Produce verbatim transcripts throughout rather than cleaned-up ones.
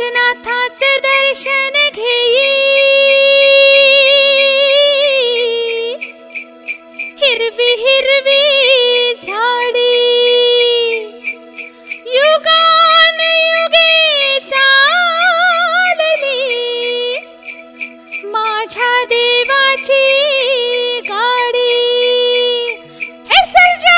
पंढरनाथाचे दर्शन घेई, हिरवी हिरवी झाडी युगान युगे चालली, माझ्या देवाची गाडी. हे सर्जा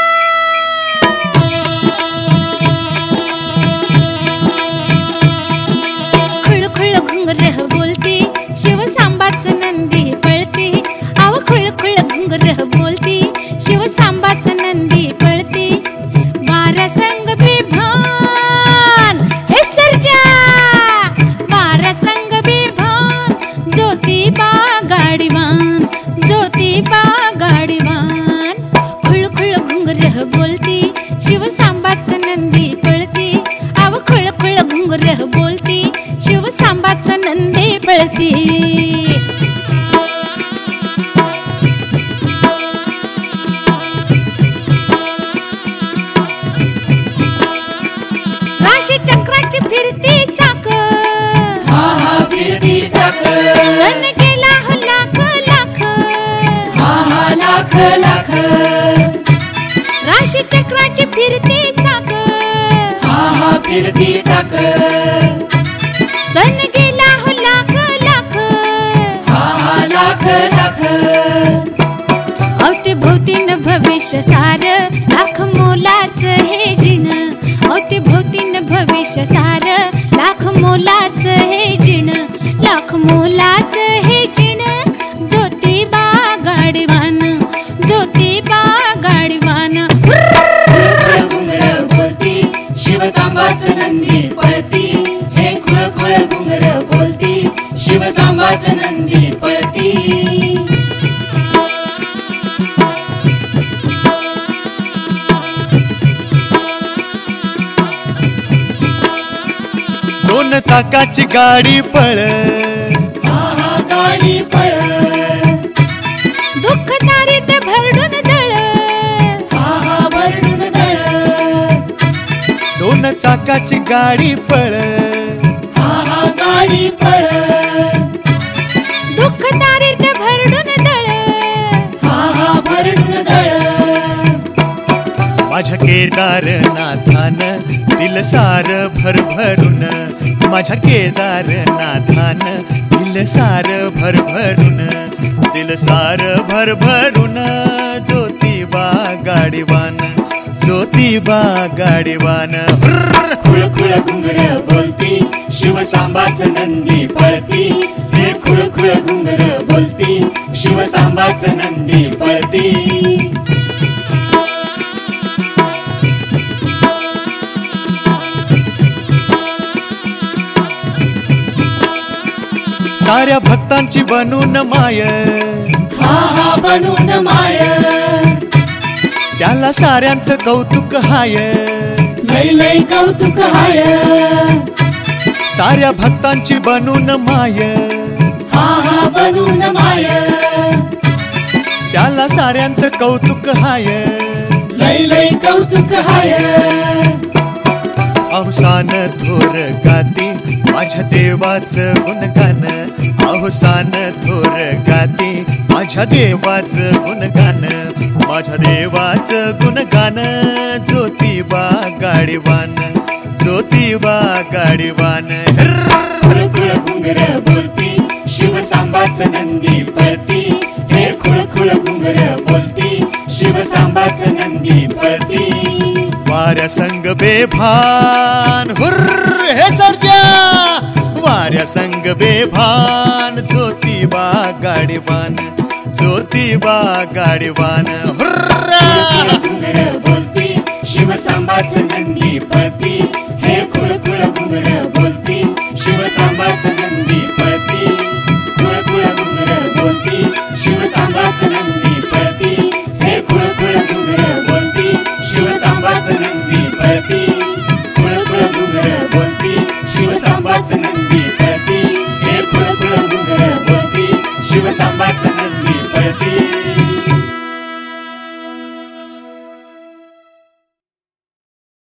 खुळ घुंगर बोलती, शिव सांबाच नंदी पळती. आव खुळ खुळ घुंगर बोलती, शिव सांबाच नंदी पळती. वारा संग बेभान हे सर्जा, वारा संग बेभान. ज्योतिबा गाडीवान, ज्योतिबा गाडीवान. खुळ खुळ घुंगर बोलती, शिव सांबाच नंदी पळती. आव खुळ खुळ घुंगर बोलती, शिव सांबाच नंदी पळती. राशी चक्राची फिरती चाक, हा हा फिरती चाक. सन गेला हो लाख लाख, हा हा लाख लाख. राशी चक्राची फिरती चाक, हा हा फिरती चाक. सन गेला हो लाख लाख, हा हा लाख लाख. अवती भोवतीन भविष्य सार, लाख मोलाच हे जिण. अवती भोवतीन भविष्य सार, लाख मोलाच हे जिण. लाख मोलाच हे जिण. ज्योतिबा गाडीवान, ज्योतिबा गाडीवान. खुळ घुंगर बोलती, शिव सांबाच नंदी पळती. हे खुळ खुळ घुंगर बोलती, शिव सांबाच नंदी पळती. दोन चाकाची गाडी पळ, हा हा गाडी पळ. दुःख तारीत भरडून दळ, हा हा भरडून दळ. दोन चाकाची गाडी पळ, हा हा गाडी पळ. दुःख तारीत भरडून दळ. हा हा भरडून दळ. माझ्या केदारनाथान दिल सार भरभरून. माझ्या केदारनाथान दिल सार भरभरून. दिल सार भरभरून. ज्योतिबा गाडीवान, ज्योतिबा गाडीवान. खुळ खुळ घुंगर बोलती, शिव सांबाच नंदी पळती. हे खुळ खुळ घुंगर बोलती, शिव सांबाच नंदी पळती. साऱ्या भक्तांची बनून माय, हा हा बनून माय. त्याला साऱ्यांचं कौतुक हाय. लय लय कौतुक हाय. साऱ्या भक्तांची बनून माय, हा हा बनून माय. त्याला साऱ्यांचं कौतुक हाय. लय लय कौतुक हाय. अवसान थोर गाती, माझ्या देवाचं गुणगान. अवसान थोर गाती, माझ्या देवाचं गुणगान. माझ्या देवाचं गुणगान. ज्योतिबा गाडीवान, ज्योतिबा गाडीवान. खुळ खुळ घुंगर बोलती, शिव सांबाच नंदी पळती. हे खुळ खुळ घुंगर बोलती, शिव सांबाच नंदी पळती. वाऱ्या संग बेभान, हुर्र हे सर्जा. वाऱ्या संग बेभान. ज्योतिबा गाडीवान, ज्योतिबा गाडीवान. हुर्रा घुंगर बोलती, शिव सांबाच नंदी पळती.